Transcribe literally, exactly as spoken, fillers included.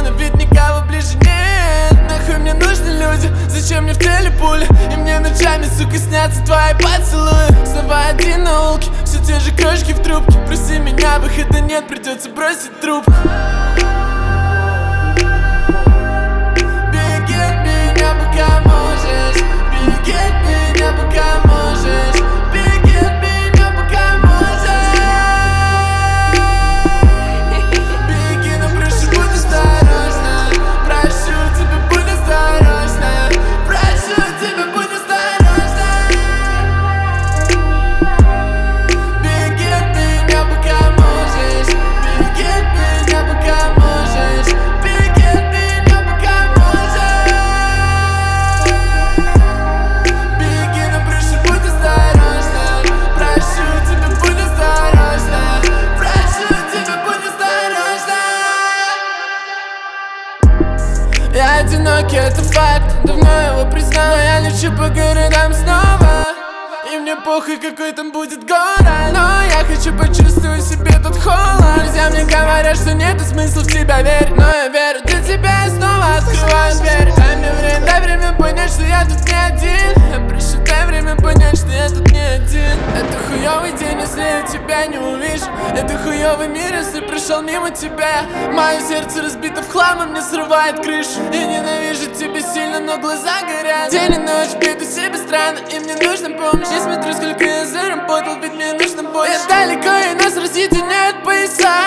на вид никого ближе нет. Нахуй мне нужны люди, зачем мне в теле пули? И мне ночами, сука, снятся твои поцелуи. Снова один на улке, все те же крошки в трубке. Прости меня, выхода нет, придется бросить трубку. Беги от меня, пока можешь. Беги от меня, пока можешь. Беги от меня, пока можешь. Беги, но прошу, будь осторожна. Прошу тебя, будь осторожна. Прошу тебя, будь осторожна. Беги от меня, пока можешь. Беги от меня, пока можешь. Беги от меня, пока можешь. Беги, но прошу, будь осторожна. Прошу тебя, будь осторожна. Прошу тебя, будь осторожна. Я одинокий, это факт, давно его признал. Я лечу по городам снова, и мне похуй, какой там будет город. Но я хочу почувствовать в себе тот холод. Друзья мне говорят, что нету смысла в тебя верить, но я верю, для тебя я снова открываю дверь. Дай мне время, дай время понять, что я тут не один. Я прошу, дай время понять, что я тут не один. Это хуёвый день, если я тебя не увижу. Это хуёвый мир, если прошел мимо тебя. Мое сердце разбито в хлам, и мне срывает крышу. Я ненавижу тебя сильно, но глаза горят. День и ночь беду себе странно, и мне нужна помощь. Не смотрю, сколько я заработал, ведь мне нужно больше. Я далеко, и нас разъединяют пояса.